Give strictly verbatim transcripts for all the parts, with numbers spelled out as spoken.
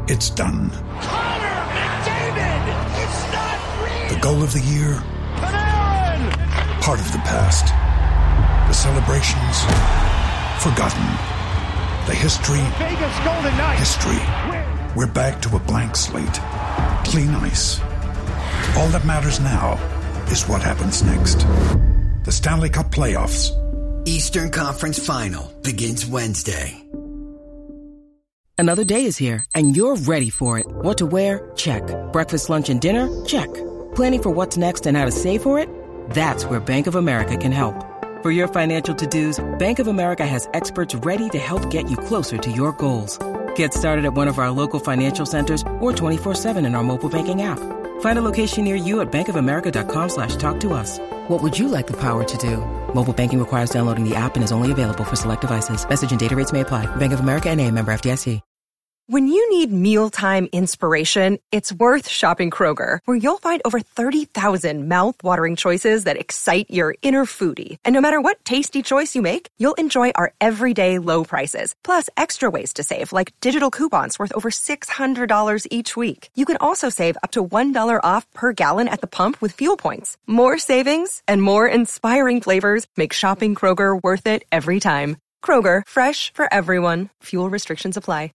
It's done. Connor McDavid! It's not real! The goal of the year? Panarin! Part of the past. The celebrations? Forgotten. The history? Vegas Golden Knights! History. We're back to a blank slate. Clean ice. All that matters now is what happens next. The Stanley Cup Playoffs. Eastern Conference Final begins Wednesday. Another day is here, and you're ready for it. What to wear? Check. Breakfast, lunch, and dinner? Check. Planning for what's next and how to save for it? That's where Bank of America can help. For your financial to-dos, Bank of America has experts ready to help get you closer to your goals. Get started at one of our local financial centers or twenty-four seven in our mobile banking app. Find a location near you at bankofamerica.com slash talk to us. What would you like the power to do? Mobile banking requires downloading the app and is only available for select devices. Message and data rates may apply. Bank of America N A, member F D I C. When you need mealtime inspiration, it's worth shopping Kroger, where you'll find over thirty thousand mouth-watering choices that excite your inner foodie. And no matter what tasty choice you make, you'll enjoy our everyday low prices, plus extra ways to save, like digital coupons worth over six hundred dollars each week. You can also save up to one dollar off per gallon at the pump with fuel points. More savings and more inspiring flavors make shopping Kroger worth it every time. Kroger, fresh for everyone. Fuel restrictions apply.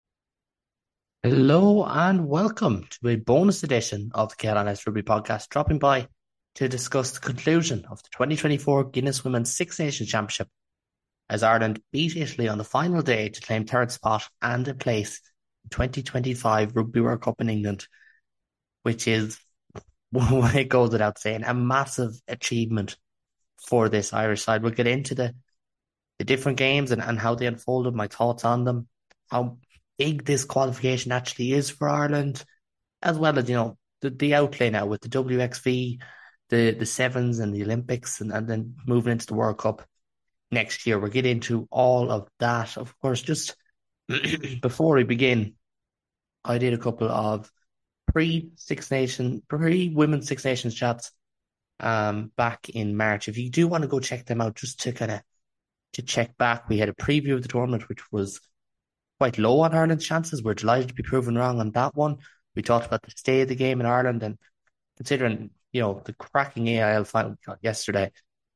Hello and welcome to a bonus edition of the K L N S Rugby Podcast, dropping by to discuss the conclusion of the twenty twenty-four Guinness Women's Six Nations Championship as Ireland beat Italy on the final day to claim third spot and a place in twenty twenty-five Rugby World Cup in England, which is, when it goes without saying, a massive achievement for this Irish side. We'll get into the, the different games and, and how they unfolded, my thoughts on them, how big this qualification actually is for Ireland, as well as, you know, the, the outlay now with the W X V, the, the Sevens and the Olympics, and, and then moving into the World Cup next year. We'll get into all of that. Of course, just before we begin, I did a couple of pre-Six Nation, pre-Women's Six Nations chats um, back in March. If you do want to go check them out, just to kind of to check back, we had a preview of the tournament, which was quite low on Ireland's chances. We're delighted to be proven wrong on that one. We talked about the state of the game in Ireland, and considering, you know, the cracking A I L final we got yesterday,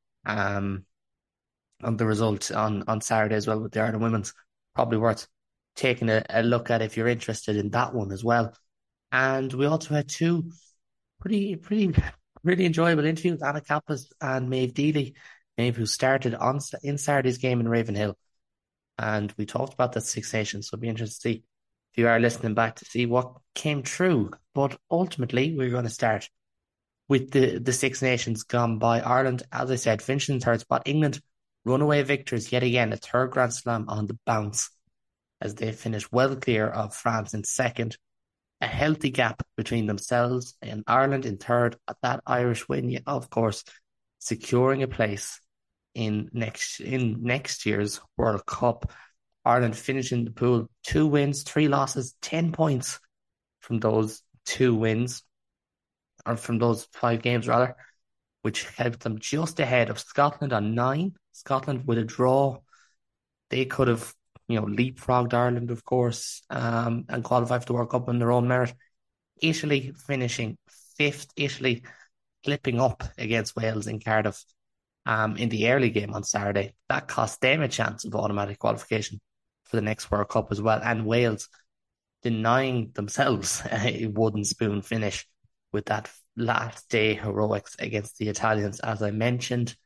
um, and the result on, on Saturday as well with the Ireland Women's, probably worth taking a, a look at if you're interested in that one as well. And we also had two pretty, pretty, really enjoyable interviews, Anna Kappas and Maeve Deely. Maeve, who started on in Saturday's game in Ravenhill. And we talked about that Six Nations, so it'll be interesting to see if you are listening back to see what came true. But ultimately, we're going to start with the, the Six Nations gone by. Ireland, as I said, finishing in third spot. England, runaway victors yet again, a third Grand Slam on the bounce as they finish well clear of France in second. A healthy gap between themselves and Ireland in third. At that Irish win, of course, securing a place in next in next year's World Cup. Ireland finishing the pool, two wins, three losses, ten points from those two wins, or from those five games rather, which helped them just ahead of Scotland on nine. Scotland with a draw, they could have, you know, leapfrogged Ireland, of course, um, and qualified for the World Cup on their own merit. Italy finishing fifth, Italy slipping up against Wales in Cardiff. Um, in the early game on Saturday. That cost them a chance of automatic qualification for the next World Cup as well. And Wales denying themselves a wooden spoon finish with that last day heroics against the Italians, as I mentioned.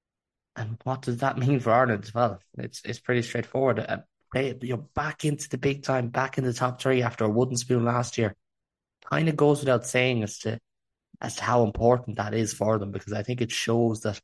And what does that mean for Ireland as well? It's it's pretty straightforward. Uh, they, you know, back into the big time, back in the top three after a wooden spoon last year. Kind of goes without saying as to as to how important that is for them, because I think it shows that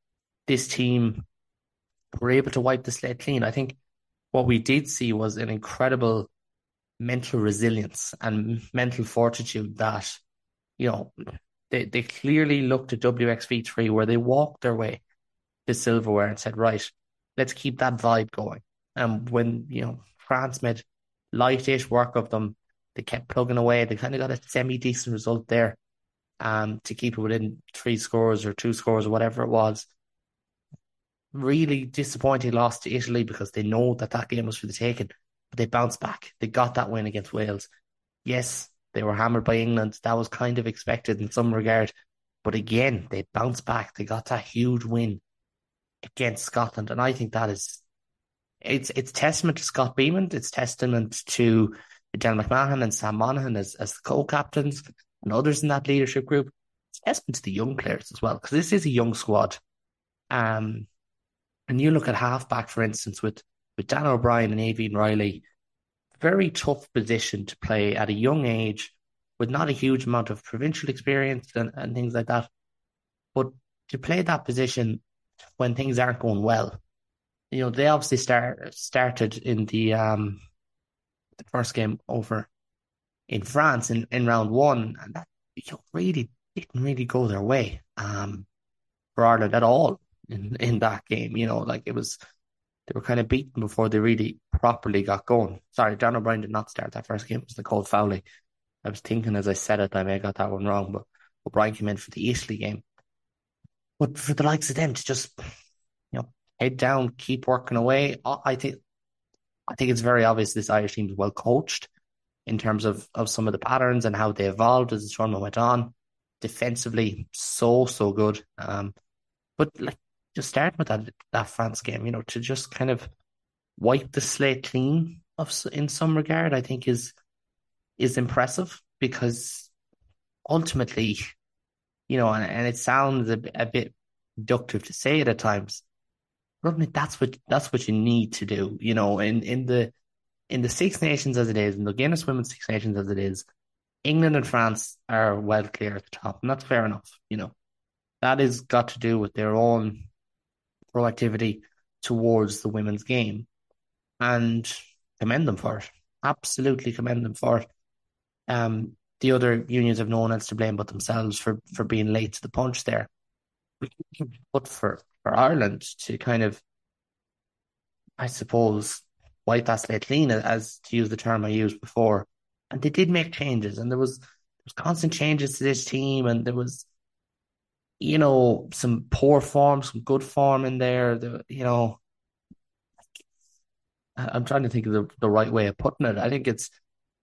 this team were able to wipe the slate clean. I think what we did see was an incredible mental resilience and mental fortitude that, you know, they, they clearly looked at W X V three where they walked their way to silverware and said, right, let's keep that vibe going. And when, you know, France made light-ish work of them, they kept plugging away. They kind of got a semi-decent result there um, to keep it within three scores or two scores or whatever it was. Really disappointing loss to Italy because they know that that game was for the taking. but they bounced back. They got that win against Wales. Yes, they were hammered by England. That was kind of expected in some regard. But again, they bounced back. They got that huge win against Scotland. And I think that is, it's it's testament to Scott Beamon. It's testament to Dale McMahon and Sam Monaghan as, as the co-captains and others in that leadership group. It's testament to the young players as well, because this is a young squad. Um, and you look at halfback, for instance, with, with Dan O'Brien and Aoibhinn Riley, very tough position to play at a young age with not a huge amount of provincial experience and, and things like that. But to play that position when things aren't going well, you know, they obviously start, started in the um the first game over in France in, in round one, and that, you know, really didn't really go their way um for Ireland at all in, in that game. You know, like it was, they were kind of beaten before they really properly got going. Sorry, Dan O'Brien did not start that first game. It was Nicole Fowley. I was thinking as I said it, I may have got that one wrong, but O'Brien came in for the Italy game. But for the likes of them to just, you know, head down, keep working away, I think I think it's very obvious this Irish team is well coached in terms of, of some of the patterns and how they evolved as the tournament went on. Defensively, so, so good. Um, but like, just starting with that that France game, you know, to just kind of wipe the slate clean of in some regard, I think is is impressive, because ultimately, you know, and, and it sounds a, a bit reductive to say it at times, but ultimately that's what that's what you need to do. You know, in, in the in the Six Nations as it is, in the Guinness Women's Six Nations as it is, England and France are well clear at the top, and that's fair enough. You know, that has got to do with their own proactivity towards the women's game, and commend them for it. Absolutely commend them for it. Um, the other unions have no one else to blame but themselves for, for being late to the punch there. But for, for Ireland to kind of, I suppose, wipe that slate clean, as to use the term I used before, and they did make changes, and there was, there was constant changes to this team, and there was, you know, some poor form, some good form in there. The, you know, I'm trying to think of the, the right way of putting it. I think it's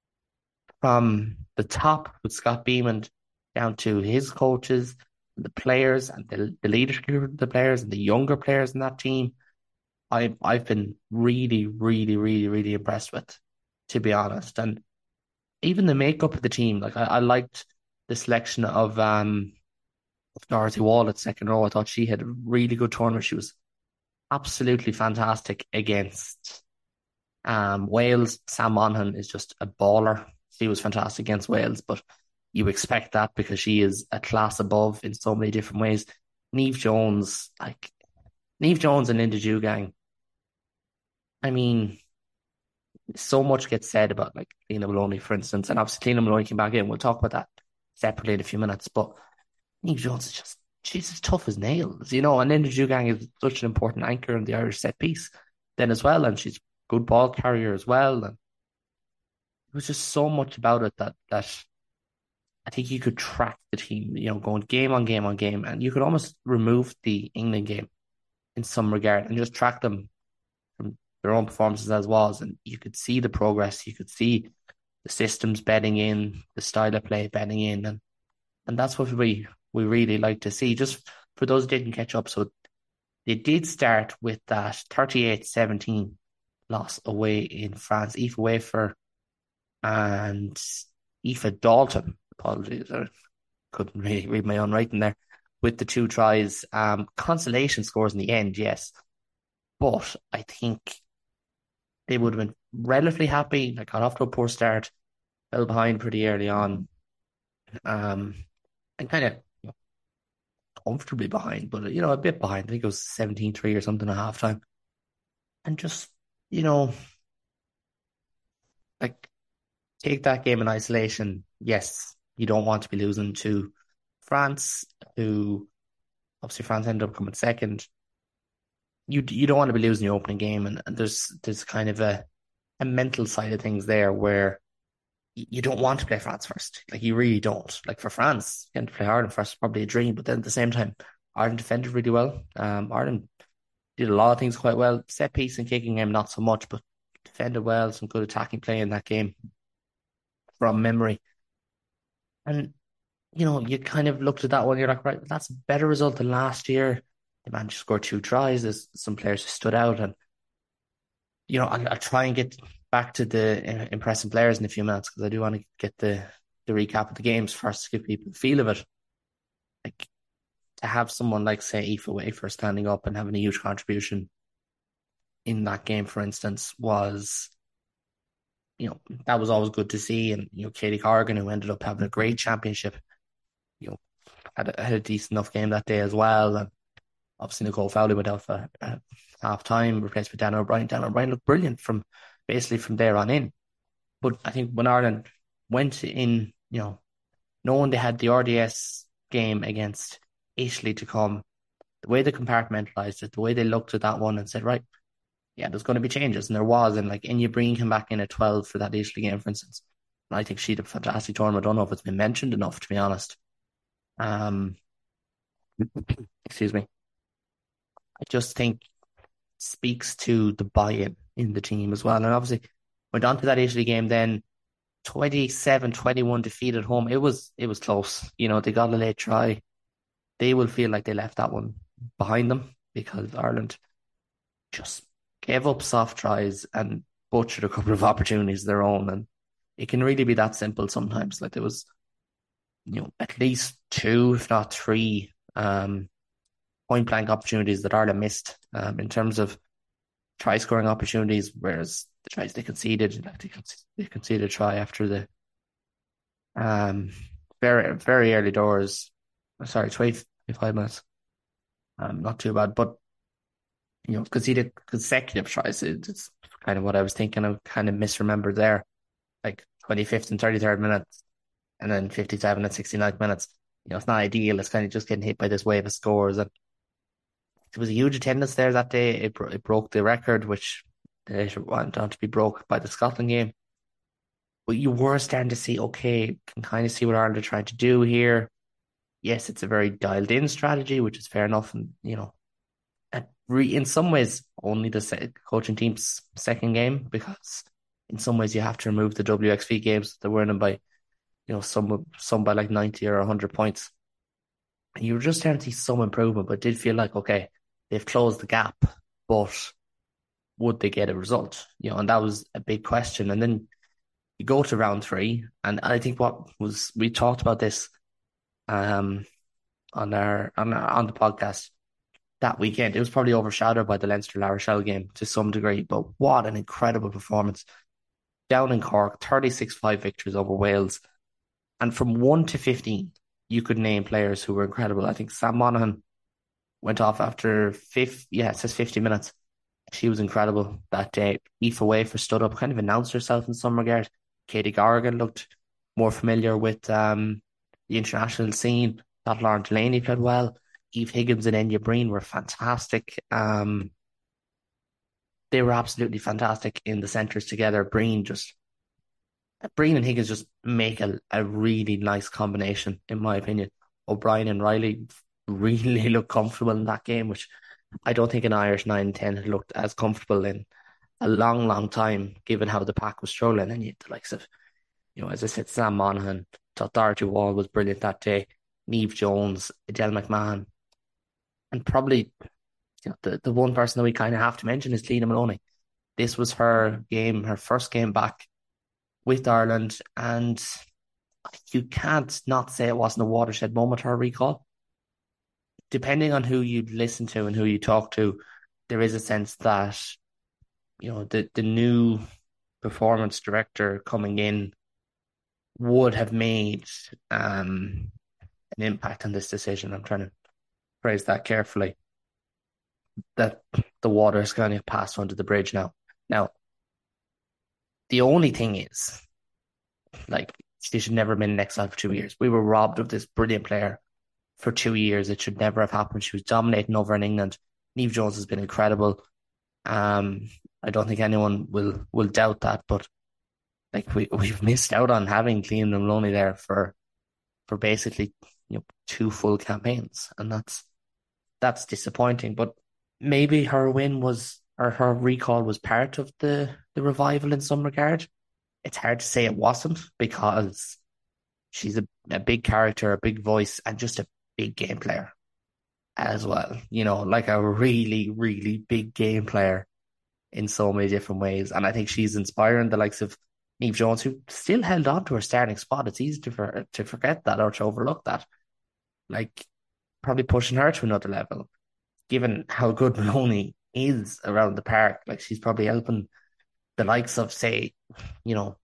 from the top with Scott Beamon down to his coaches, the players, and the, the leadership of the players, and the younger players in that team. I've I've been really, really, really, really impressed with, to be honest. And even the makeup of the team, like I, I liked the selection of um of Dorothy Wall at second row. I thought she had a really good tournament. She was absolutely fantastic against um Wales. Sam Monaghan is just a baller. She was fantastic against Wales, but you expect that because she is a class above in so many different ways. Niamh Jones, like Niamh Jones and Linda Dewgang. I mean, so much gets said about like Lena Maloney, for instance, and obviously Lena Maloney came back in. We'll talk about that separately in a few minutes, but Niamh Jones is just, she's as tough as nails, you know, and Linda Dewgang is such an important anchor in the Irish set piece then as well, and she's a good ball carrier as well, and it was just so much about it that that I think you could track the team, you know, going game on game on game, and you could almost remove the England game in some regard and just track them from their own performances as was, and you could see the progress, you could see the systems bedding in, the style of play bedding in, and and that's what we we really like to see. Just for those who didn't catch up, so they did start with that thirty-eight seventeen loss away in France. Aoife Wafer and Aoife Dalton, apologies, I couldn't really read my own writing there, with the two tries. Um, consolation scores in the end, yes, but I think they would have been relatively happy. They got off to a poor start, fell behind pretty early on, um, and kind of, you know, comfortably behind, but you know, a bit behind. I think it was seventeen three or something at half time, and just, you know, like, take that game in isolation. Yes, you don't want to be losing to France, who obviously France ended up coming second. You you don't want to be losing your opening game, and, and there's there's kind of a a mental side of things there where you don't want to play France first. Like, you really don't. Like, for France, getting to play Ireland first is probably a dream, but then at the same time, Ireland defended really well. Um, Ireland did a lot of things quite well. Set piece and kicking game, not so much, but defended well, some good attacking play in that game from memory. And, you know, you kind of looked at that one, you're like, right, that's a better result than last year. They managed to score two tries. There's some players who stood out. And, you know, I'll, I'll try and get back to the impressive players in a few minutes because I do want to get the, the recap of the games first to give people the feel of it. Like, to have someone like, say, Aoife Wafer standing up and having a huge contribution in that game, for instance, was, you know, that was always good to see. And, you know, Katie Corrigan, who ended up having a great championship, you know, had a, had a decent enough game that day as well. And obviously Nicole Fowley went out for uh, half time, replaced with Dana O'Brien. Dana O'Brien looked brilliant from basically from there on in. But I think when Ireland went in, you know, knowing they had the R D S game against Italy to come, the way they compartmentalised it, the way they looked at that one and said, right, yeah, there's going to be changes. And there was. And like, Enya Breen came back in at twelve for that Italy game, for instance. And I think she had a fantastic tournament. I don't know if it's been mentioned enough, to be honest. Um, excuse me. I just think speaks to the buy-in in the team as well. And obviously went on to that Italy game then, twenty-seven twenty-one defeat at home. It was it was close. You know, they got a late try. They will feel like they left that one behind them because Ireland just gave up soft tries and butchered a couple of opportunities of their own. And it can really be that simple sometimes. Like, there was, you know, at least two, if not three, um, point blank opportunities that Ireland missed um, in terms of try scoring opportunities, whereas the tries they conceded, like they, they conceded a try after the um very very early doors. Sorry, twenty-five minutes. Um, not too bad, but you know, conceded consecutive tries. It, it's kind of what I was thinking. I kind of misremembered there, like twenty-fifth and thirty-third minutes, and then fifty-seven and sixty-ninth minutes. You know, it's not ideal. It's kind of just getting hit by this wave of scores, and there was a huge attendance there that day. It, it broke the record, which later went on to be broke by the Scotland game. But you were starting to see, okay, can kind of see what Ireland are trying to do here. Yes, it's a very dialed-in strategy, which is fair enough. And, you know, re- in some ways, only the se- coaching team's second game, because in some ways you have to remove the W X V games. They were in them by, you know, some some by like ninety or one hundred points. And you were just starting to see some improvement, but it did feel like, okay, they've closed the gap, but would they get a result? You know, and that was a big question. And then you go to round three, and I think what was, we talked about this um on our on our, on the podcast that weekend. It was probably overshadowed by the Leinster La Rochelle game to some degree, but what an incredible performance down in Cork, thirty-six five victories over Wales. And from one to fifteen, you could name players who were incredible. I think Sam Monaghan went off after fifth, yeah, it says fifty minutes. She was incredible that day. Aoife Wafer stood up, kind of announced herself in some regard. Katie Corrigan looked more familiar with um, the international scene. Thought Lauren Delaney played well. Eve Higgins and Enya Breen were fantastic. Um, they were absolutely fantastic in the centres together. Breen just, Breen and Higgins just make a, a really nice combination, in my opinion. O'Brien and Riley really looked comfortable in that game, which I don't think an Irish nine ten had looked as comfortable in a long, long time, given how the pack was struggling. And you had the likes of, you know, as I said, Sam Monaghan, thought Dorothy Wall was brilliant that day, Niamh Jones, Adele McMahon, and probably, you know, the, the one person that we kind of have to mention is Cliona Maloney. This was her game, her first game back with Ireland, and you can't not say it wasn't a watershed moment, her recall. Depending on who you listen to and who you talk to, there is a sense that, you know, the, the new performance director coming in would have made um, an impact on this decision. I'm trying to phrase that carefully. That the water is going to pass under the bridge now. Now, the only thing is, like, she should never have been in exile for two years. We were robbed of this brilliant player for two years. It should never have happened. She was dominating over in England. Niamh Jones has been incredible. Um, I don't think anyone will will doubt that, but like we we've missed out on having Cliona Maloney there for for basically, you know, two full campaigns, and that's that's disappointing. But maybe her win was, or her recall was part of the the revival in some regard. It's hard to say it wasn't because she's a, a big character, a big voice, and just a big game player as well. You know, like a really, really big game player in so many different ways. And I think she's inspiring the likes of Niamh Jones, who still held on to her starting spot. It's easy to for, to forget that or to overlook that. Like, probably pushing her to another level, given how good Maloney is around the park. Like, she's probably helping the likes of, say, you know,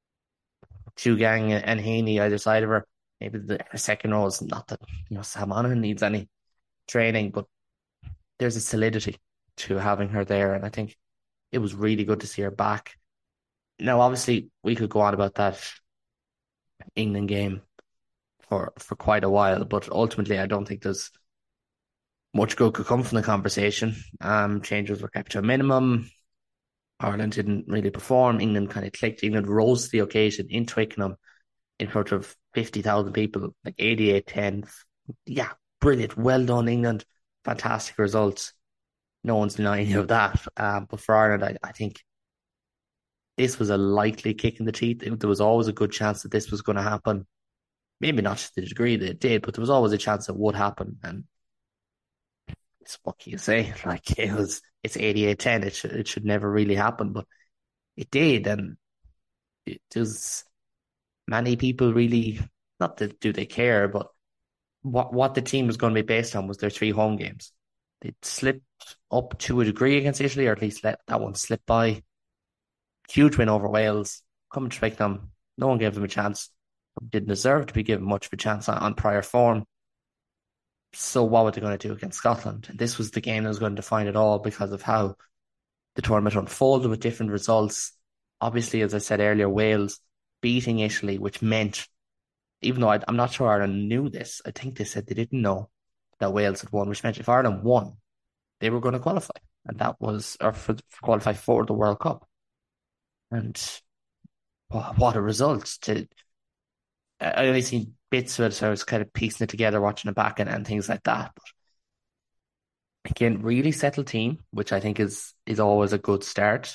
Chugang and Haney either side of her. Maybe the her second row is not that, you know, Sam Honor needs any training, but there's a solidity to having her there. And I think it was really good to see her back. Now, obviously, we could go on about that England game for, for quite a while, but ultimately, I don't think there's much good could come from the conversation. Um, changes were kept to a minimum. Ireland didn't really perform. England kind of clicked. England rose to the occasion in Twickenham in front of fifty thousand people, like eighty-eight ten. Yeah, brilliant. Well done, England. Fantastic results. No one's denying you of that. Um, but for Ireland, I, I think this was a likely kick in the teeth. There was always a good chance that this was going to happen. Maybe not to the degree that it did, but there was always a chance it would happen. And it's, what can you say? Like, it was, it's eighty-eight ten. It should, it should never really happen, but it did. And it was, many people really, not that do they care, but what, what the team was going to be based on was their three home games. They slipped up to a degree against Italy, or at least let that one slip by. Huge win over Wales, coming to Twickenham. No one gave them a chance. Didn't deserve to be given much of a chance on, on prior form. So what were they going to do against Scotland? And this was the game that was going to define it all because of how the tournament unfolded with different results. Obviously, as I said earlier, Wales beating Italy, which meant, even though I, I'm not sure Ireland knew this, I think they said they didn't know that Wales had won, which meant if Ireland won, they were going to qualify. And that was, or for, for qualify for the World Cup. And what, what a result. To I only seen bits of it, so I was kind of piecing it together, watching it back and, and things like that. But again, really settled team, which I think is is always a good start.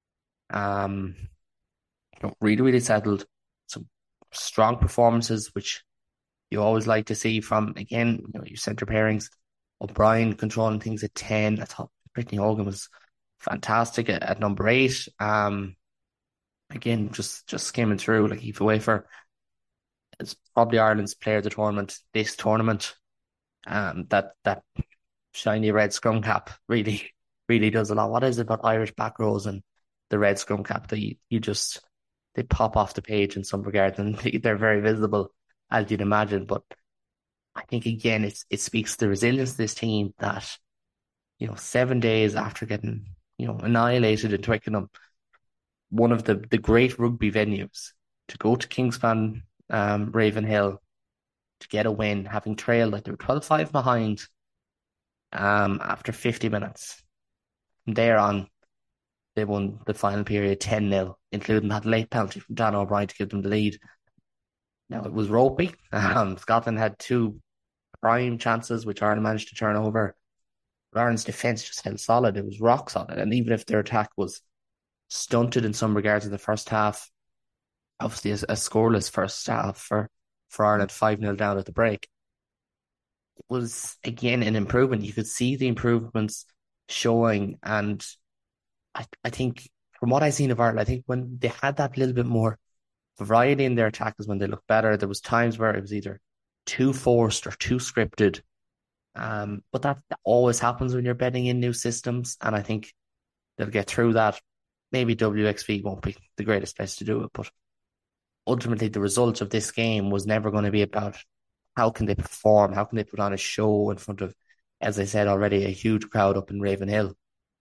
Um, you know, really, really settled. Some strong performances, which you always like to see from, again, you know, your centre pairings. O'Brien controlling things at ten. I thought Brittany Hogan was fantastic at, at number eight. Um, again, just just skimming through, like Aoife Wafer. It's probably Ireland's player of the tournament, this tournament. Um, that that shiny red scrum cap really, really does a lot. What is it about Irish back rows and the red scrum cap that you, you just, they pop off the page in some regards, and they're very visible, as you'd imagine. But I think, again, it's, it speaks to the resilience of this team that, you know, seven days after getting, you know, annihilated in Twickenham, one of the, the great rugby venues, to go to Kingspan, um, Ravenhill, to get a win, having trailed, like they were twelve five behind um, after fifty minutes. From there on, they won the final period ten nil, including that late penalty from Dan O'Brien to give them the lead. Now, it was ropey. Um, Scotland had two prime chances, which Ireland managed to turn over. But Ireland's defence just held solid. It was rock solid. And even if their attack was stunted in some regards in the first half, obviously a, a scoreless first half for, for Ireland, five nil down at the break, it was, again, an improvement. You could see the improvements showing. And I, I think, from what I've seen of Ireland, I think when they had that little bit more variety in their attack is when they looked better. There was times where it was either too forced or too scripted. Um, but that, that always happens when you're betting in new systems. And I think they'll get through that. Maybe W X V won't be the greatest place to do it, but ultimately the result of this game was never going to be about how can they perform, how can they put on a show in front of, as I said already, a huge crowd up in Ravenhill.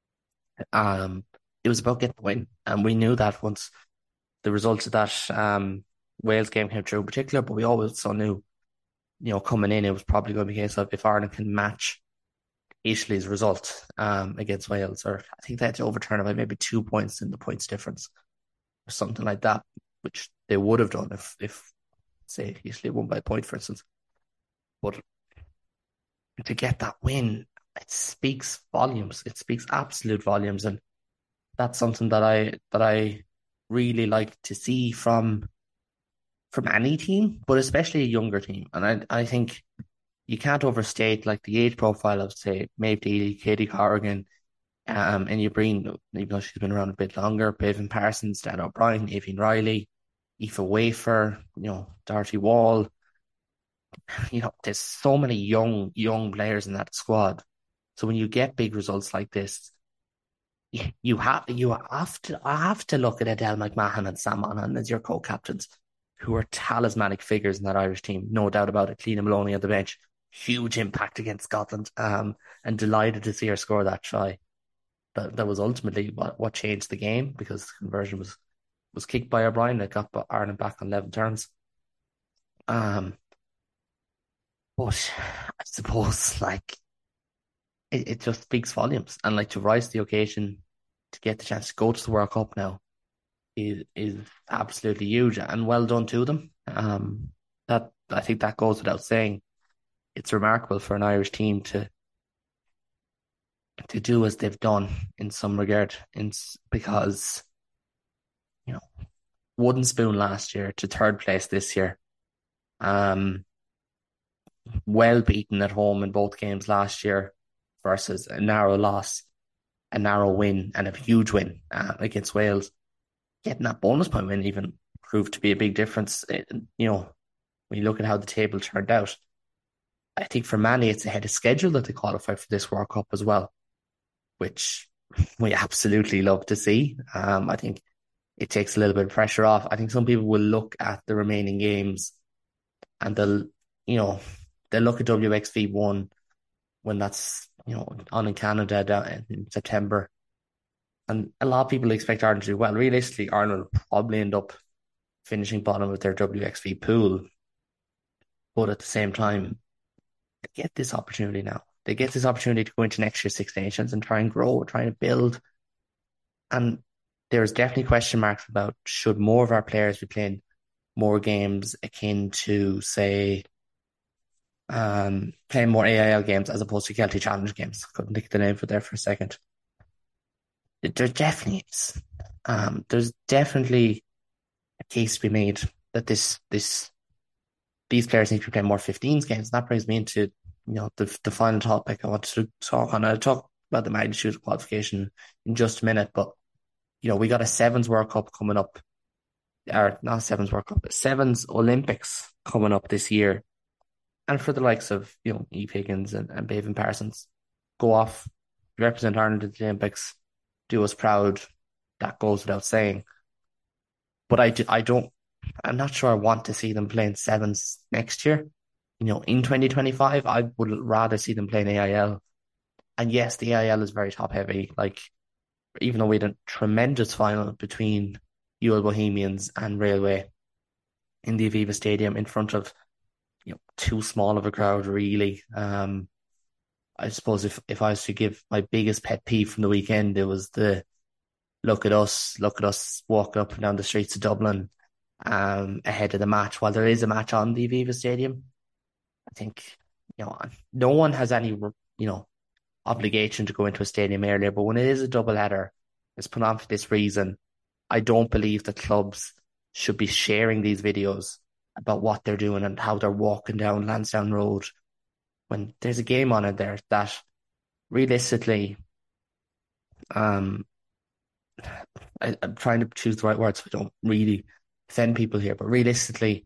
Um, it was about getting the win, and we knew that once the results of that um, Wales game came through in particular, but we always knew, you know, coming in, it was probably going to be a case of if Ireland can match Italy's result um, against Wales, or I think they had to overturn it by maybe two points in the points difference or something like that, which they would have done if, if say, Italy won by a point, for instance. But to get that win, it speaks volumes. It speaks absolute volumes. And that's something that I that I really like to see from from any team, but especially a younger team. And I I think you can't overstate like the age profile of say Maeve Deely, Katie Corrigan, um, and you bring, even though she's been around a bit longer, Bevan Parsons, Dan O'Brien, Aoife Riley, Aoife Wafer, you know, Dorothy Wall. You know, there's so many young young players in that squad. So when you get big results like this, you, you have you have to I have to look at Adele McMahon and Sam Monaghan as your co-captains, who are talismanic figures in that Irish team, no doubt about it. Cliona Maloney on the bench, huge impact against Scotland, um, and delighted to see her score that try. That that was ultimately what, what changed the game, because the conversion was was kicked by O'Brien that got Ireland back on level terms. Um, but I suppose like it, it just speaks volumes, and like to rise to the occasion, to get the chance to go to the World Cup now is is absolutely huge, and well done to them. Um, that I think that goes without saying. It's remarkable for an Irish team to to do as they've done in some regard, in, because you know, wooden spoon last year to third place this year. Um, well beaten at home in both games last year versus a narrow loss, a narrow win, and a huge win uh, against Wales. Getting that bonus point win even proved to be a big difference. It, you know, when you look at how the table turned out, I think for many it's ahead of schedule that they qualify for this World Cup as well, which we absolutely love to see. Um, I think it takes a little bit of pressure off. I think some people will look at the remaining games and they'll, you know, they'll look at W X V one when that's, you know, on in Canada down in September. And a lot of people expect Ireland to do well. Realistically, Ireland will probably end up finishing bottom of their W X V pool. But at the same time, they get this opportunity now. They get this opportunity to go into next year's Six Nations and try and grow, try to build. And there's definitely question marks about should more of our players be playing more games akin to, say, um, playing more A I L games as opposed to Kelty Challenge games. Couldn't think of the name for there for a second. There definitely is. Um, there's definitely a case to be made that this this these players need to be playing more fifteens games. And that brings me into, you know, the the final topic I want to talk on. I'll talk about the magnitude of qualification in just a minute, but you know, we got a Sevens World Cup coming up, or not Sevens World Cup, but Sevens Olympics coming up this year. And for the likes of, you know, Eve Higgins and, and Bevan Parsons, go off, represent Ireland at the Olympics, do us proud. That goes without saying. But I, do, I don't, I'm not sure I want to see them playing Sevens next year. You know, in twenty twenty-five, I would rather see them playing A I L. And yes, the A I L is very top heavy. Like, even though we had a tremendous final between U L Bohemians and Railway in the Aviva Stadium in front of, you know, too small of a crowd, really. Um, I suppose if, if I was to give my biggest pet peeve from the weekend, it was the look at us, look at us walking up and down the streets of Dublin um, ahead of the match. While there is a match on the Aviva Stadium, I think, you know, no one has any, you know, obligation to go into a stadium earlier, but when it is a double header, it's put on for this reason. I don't believe that clubs should be sharing these videos about what they're doing and how they're walking down Lansdowne Road when there's a game on it there that realistically, um, I, I'm trying to choose the right words so I don't really offend people here, but realistically,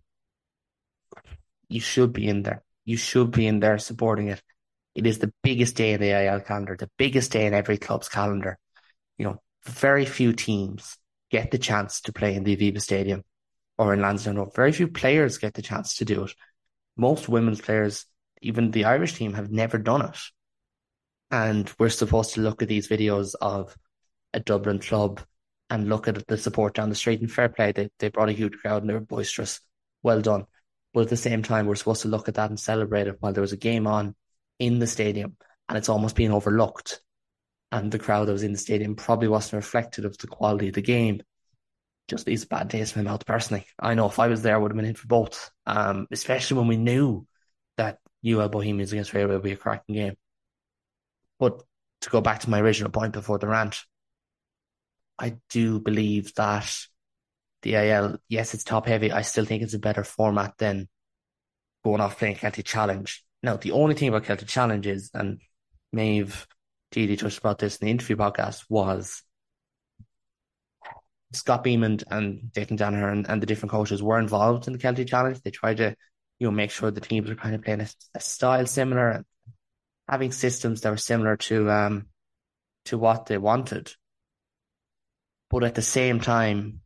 you should be in there. You should be in there supporting it. It is the biggest day in the A I L calendar, the biggest day in every club's calendar. You know, very few teams get the chance to play in the Aviva Stadium or in Lansdowne Road. Very few players get the chance to do it. Most women's players, even the Irish team, have never done it. And we're supposed to look at these videos of a Dublin club and look at the support down the street, and fair play, they, they brought a huge crowd and they were boisterous. Well done. But at the same time, we're supposed to look at that and celebrate it while there was a game on in the stadium and it's almost being overlooked. And the crowd that was in the stadium probably wasn't reflective of the quality of the game. Just leaves a bad taste in my mouth personally. I know if I was there, I would have been in for both, um, especially when we knew that U L Bohemians against Railway would be a cracking game. But to go back to my original point before the rant, I do believe that the A L, yes, it's top heavy. I still think it's a better format than going off playing Celtic Challenge. Now, the only thing about Celtic Challenge is, and Maeve Didi touched about this in the interview podcast, was Scott Beamon and Declan Danaher and, and the different coaches were involved in the Celtic Challenge. They tried to, you know, make sure the teams were kind of playing a, a style similar and having systems that were similar to um to what they wanted. But at the same time,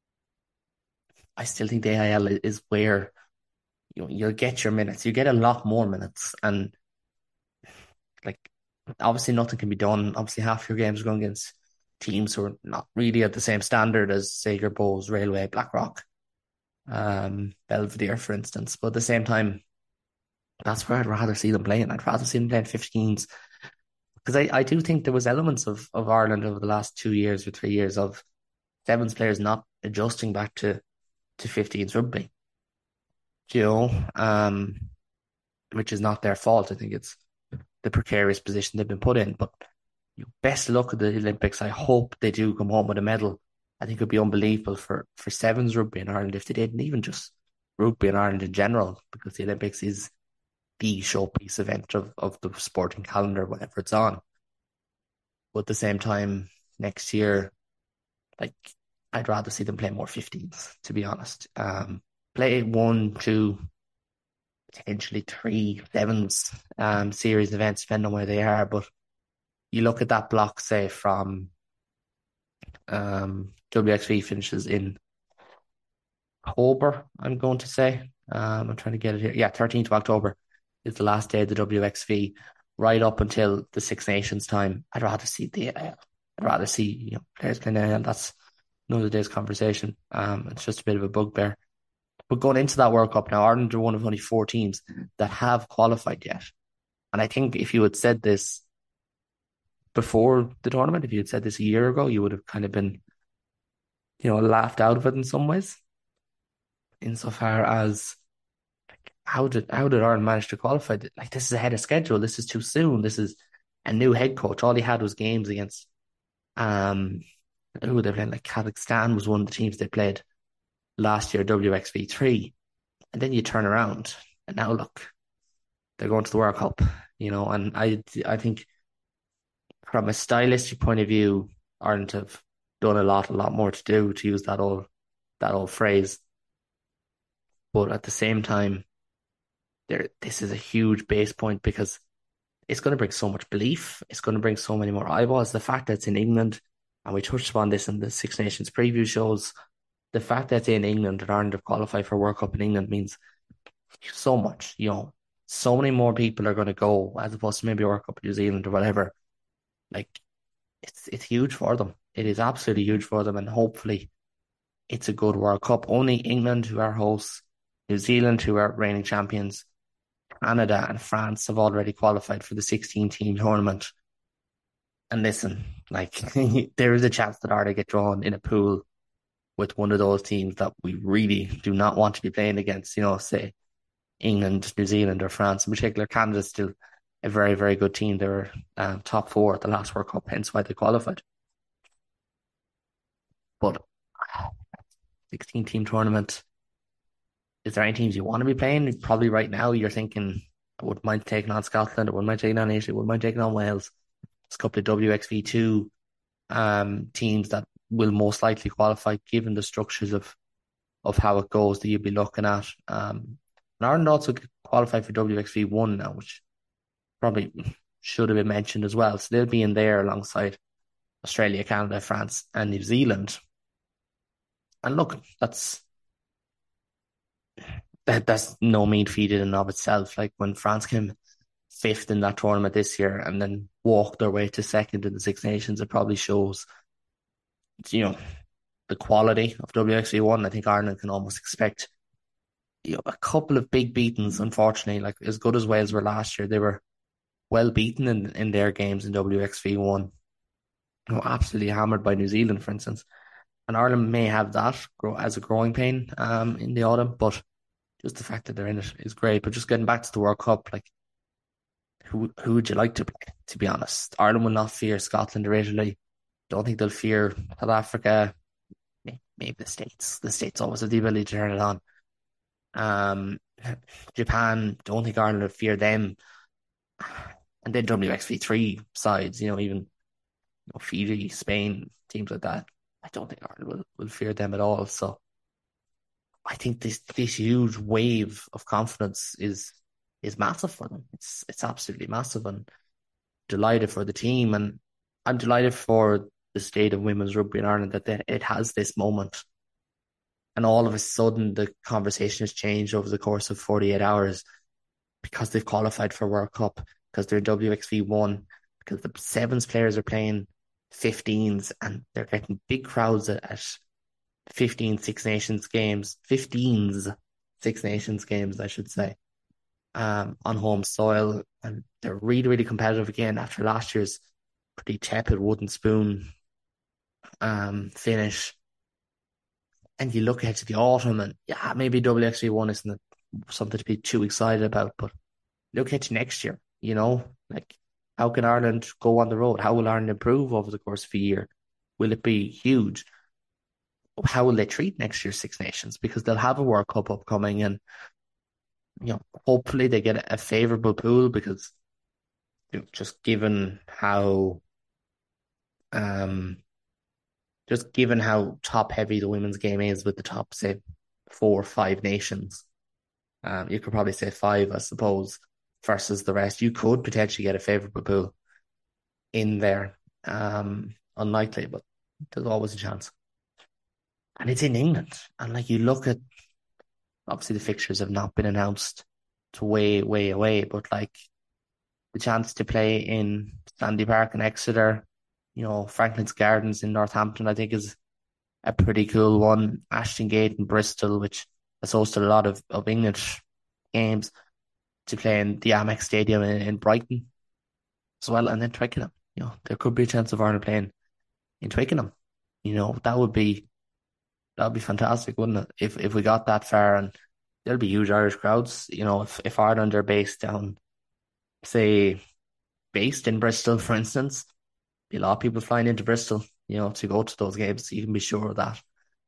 I still think the A I L is where you know, you'll get your minutes. You get a lot more minutes, and like obviously nothing can be done. Obviously, half your games are going against teams who are not really at the same standard as, say, your Bows, Railway, Blackrock, um, Belvedere, for instance. But at the same time, that's where I'd rather see them playing. I'd rather see them playing fifteens. Because I, I do think there was elements of, of Ireland over the last two years or three years of sevens players not adjusting back to, to fifteens rugby. You know, um, which is not their fault. I think it's the precarious position they've been put in. But you know, best of luck at the Olympics. I hope they do come home with a medal. I think it would be unbelievable for, for sevens rugby in Ireland if they did, and even just rugby in Ireland in general, because the Olympics is the showpiece event of, of the sporting calendar whenever it's on. But at the same time, next year, like, I'd rather see them play more fifteens, to be honest. Um, play one, two, potentially three sevens um, series events, depending on where they are. But you look at that block, say, from um, W X V finishes in October, I'm going to say. Um, I'm trying to get it here. Yeah, thirteenth of October is the last day of the W X V, right up until the Six Nations time. I'd rather see the, uh, I'd rather see you know players playing there, and that's another day's conversation. Um, it's just a bit of a bugbear. But going into that World Cup now, Ireland are one of only four teams that have qualified yet. And I think if you had said this before the tournament, if you had said this a year ago, you would have kind of been, you know, laughed out of it in some ways. Insofar as like, how did how did Ireland manage to qualify? Like, this is ahead of schedule. This is too soon. This is a new head coach. All he had was games against um who they played. Like Kazakhstan was one of the teams they played last year, W X V three, and then you turn around and now look, they're going to the World Cup. You know, and I I think, from a stylistic point of view, Ireland have done a lot, a lot more to do, to use that old, that old phrase. But at the same time, there, this is a huge base point, because it's going to bring so much belief. It's going to bring so many more eyeballs. The fact that it's in England, and we touched upon this in the Six Nations preview shows, the fact that it's in England and Ireland have qualified for World Cup in England means so much. You know, so many more people are going to go, as opposed to maybe World Cup in New Zealand or whatever. Like, it's it's huge for them. It is absolutely huge for them, and hopefully it's a good World Cup. Only England, who are hosts, New Zealand, who are reigning champions, Canada and France have already qualified for the sixteen-team tournament. And listen, like, there is a chance that Ireland get drawn in a pool with one of those teams that we really do not want to be playing against, you know, say England, New Zealand or France. In particular, Canada's still a very, very good team. They were um, top four at the last World Cup, hence why they qualified. But sixteen-team tournament, is there any teams you want to be playing? Probably right now you're thinking, I wouldn't mind taking on Scotland, I wouldn't mind taking on Italy, I wouldn't mind taking on Wales. There's a couple of W X V two um, teams that will most likely qualify, given the structures of of how it goes, that you'd be looking at. Um, and Ireland also qualified for W X V one now, which probably should have been mentioned as well. So they'll be in there alongside Australia, Canada, France and New Zealand. And look, that's that that's no mean feat in and of itself. Like, when France came fifth in that tournament this year and then walked their way to second in the Six Nations, it probably shows, you know, the quality of W X V one. I think Ireland can almost expect, you know, a couple of big beatings, unfortunately. Like, as good as Wales were last year, they were well beaten in, in their games in W X V one. You know, absolutely hammered by New Zealand, for instance. And Ireland may have that grow as a growing pain um, in the autumn, but just the fact that they're in it is great. But just getting back to the World Cup, like, who who would you like to play, to be honest? Ireland will not fear Scotland or Italy. don't think they'll fear South Africa. Maybe the States. The States always have the ability to turn it on. Um, Japan, don't think Ireland will fear them. And then W X V three sides, you know, even you know, Fiji, Spain, teams like that. I don't think Ireland will, will fear them at all. So I think this this huge wave of confidence is is massive for them. It's it's absolutely massive, and delighted for the team, and I'm delighted for the state of women's rugby in Ireland that they, it has this moment. And all of a sudden the conversation has changed over the course of forty-eight hours because they've qualified for World Cup, because they're W X V one, because the sevens players are playing fifteens and they're getting big crowds at, at fifteen Six Nations games, fifteens Six Nations games, I should say, um, on home soil. And they're really, really competitive again after last year's pretty tepid wooden spoon um, finish. And you look ahead to the autumn and yeah, maybe W X V one isn't something to be too excited about, but look ahead to next year, you know, like how can Ireland go on the road? How will Ireland improve over the course of a year? Will it be huge? How will they treat next year's Six Nations? Because they'll have a World Cup upcoming, and you know, hopefully they get a favourable pool, because you know, just given how um just given how top heavy the women's game is with the top, say, four or five nations, um, you could probably say five, I suppose, versus the rest. You could potentially get a favourable pool in there. Um, unlikely, but there's always a chance. And it's in England. And like you look at, obviously the fixtures have not been announced. It's way, way away, but like the chance to play in Sandy Park in Exeter, you know, Franklin's Gardens in Northampton, I think is a pretty cool one. Ashton Gate in Bristol, which has hosted a lot of, of English games, to play in the Amex Stadium in, in Brighton as well. And then Twickenham, you know, there could be a chance of Ireland playing in Twickenham. You know, that would be, that would be fantastic, wouldn't it? If, if we got that far, and there'll be huge Irish crowds. You know, if, if Ireland are based down, say, based in Bristol, for instance, a lot of people flying into Bristol, you know, to go to those games. So you can be sure of that.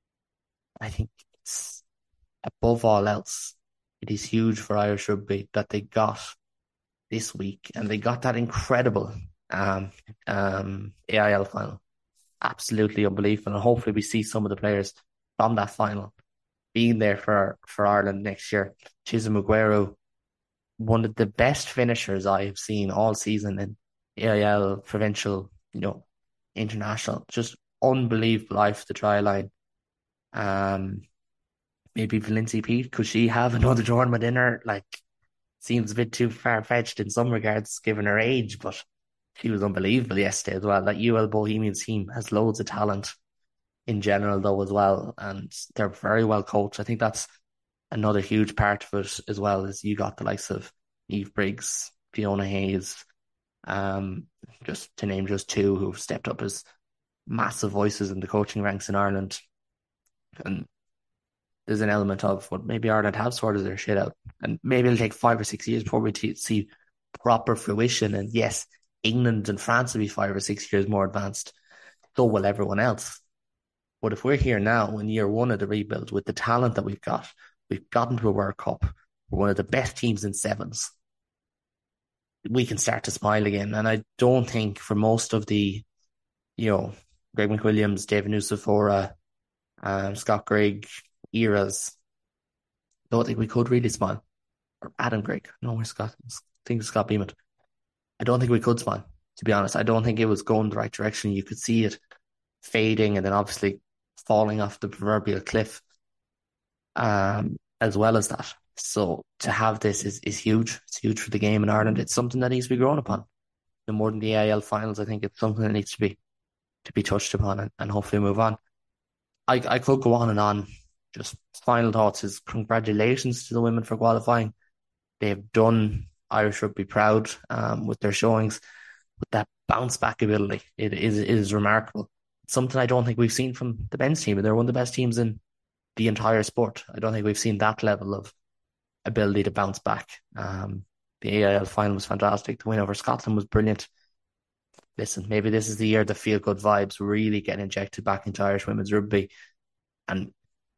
I think it's, above all else, it is huge for Irish rugby that they got this week, and they got that incredible um, um, A I L final. Absolutely unbelievable. And hopefully we see some of the players from that final being there for, for Ireland next year. Chisholm Aguero, one of the best finishers I have seen all season in A I L, provincial, you know, international, just unbelievable eye for the try line. Um, maybe Valinci Pete, could she have another tournament in her? Like, seems a bit too far fetched in some regards, given her age, but she was unbelievable yesterday as well. That U L Bohemians team has loads of talent in general, though, as well, and they're very well coached. I think that's another huge part of it as well. Is you got the likes of Eve Briggs, Fiona Hayes, um, just to name just two who've stepped up as massive voices in the coaching ranks in Ireland. And there's an element of what maybe Ireland have sorted their shit out, and maybe it'll take five or six years before we t- see proper fruition. And yes, England and France will be five or six years more advanced, so will everyone else. But if we're here now in year one of the rebuild with the talent that we've got, we've gotten to a World Cup, we're one of the best teams in sevens, we can start to smile again. And I don't think for most of the, you know, Greg McWilliams, David Nusafora, um, Scott Grigg eras, I don't think we could really smile. Or Adam Grigg. No, where's Scott? I think it's Scott Beamont. I don't think we could smile, to be honest. I don't think it was going the right direction. You could see it fading and then obviously falling off the proverbial cliff, um, as well as that. So to have this is, is huge. It's huge for the game in Ireland. It's something that needs to be grown upon. No more than the A I L finals, I think it's something that needs to be to be touched upon and, and hopefully move on. I I could go on and on. Just final thoughts is congratulations to the women for qualifying. They have done Irish rugby proud um, with their showings, with that bounce back ability. It is it is remarkable. It's something I don't think we've seen from the men's team, and they're one of the best teams in the entire sport. I don't think we've seen that level of ability to bounce back. Um, the A I L final was fantastic. The win over Scotland was brilliant. listen, maybe this is the year the feel-good vibes really get injected back into Irish women's rugby. And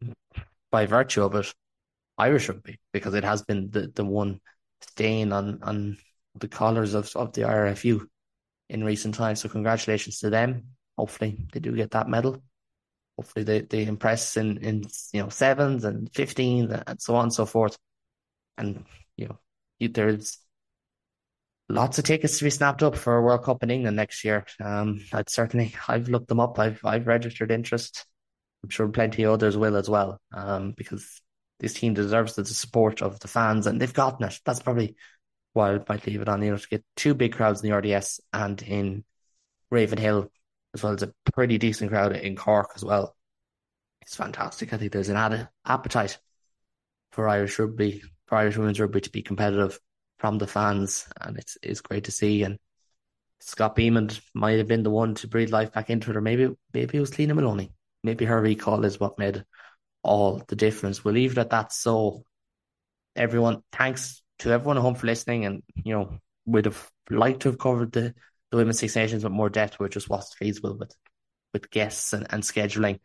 by virtue of it, Irish rugby, because it has been the, the one stain on, on the colours of, of the I R F U in recent times. So congratulations to them. Hopefully they do get that medal. Hopefully they, they impress in, in you know sevens and fifteens and so on and so forth. And you know you, there's lots of tickets to be snapped up for a World Cup in England next year. Um, I'd certainly I've looked them up. I've I've registered interest. I'm sure plenty of others will as well. Um, because this team deserves the support of the fans, and they've gotten it. That's probably why I might leave it on. You know, to get two big crowds in the R D S and in Ravenhill, as well as a pretty decent crowd in Cork as well. It's fantastic. I think there's an added appetite for Irish rugby, for Irish women's rugby to be competitive from the fans, and it's it's great to see. And Scott Beamond might have been the one to breathe life back into it, or maybe maybe it was Cliona Maloney. Maybe her recall is what made all the difference. We'll leave it at that. So everyone, thanks to everyone at home for listening. And you know, we'd have liked to have covered the, the Women's Six Nations with more depth, which just wasn't feasible with with guests and, and scheduling.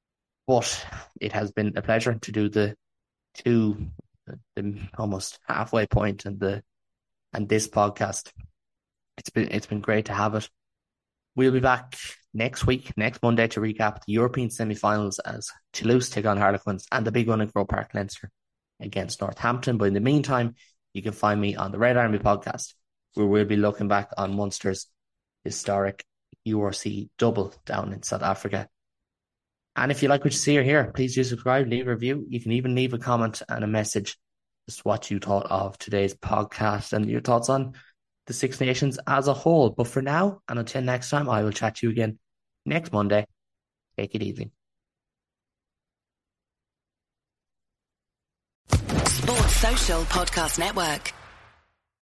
But it has been a pleasure to do the two the, the almost halfway point and the and this podcast. It's been it's been great to have it. We'll be back next week, next Monday, to recap the European semi-finals as Toulouse take on Harlequins and the big one in Croke Park, Leinster against Northampton. But in the meantime, you can find me on the Red Army podcast, where we'll be looking back on Munster's historic U R C double down in South Africa. And if you like what you see or hear, please do subscribe, leave a review. You can even leave a comment and a message, just what you thought of today's podcast and your thoughts on the Six Nations as a whole. But for now, and until next time, I will chat to you again next Monday. Take it easy. Sports Social Podcast Network.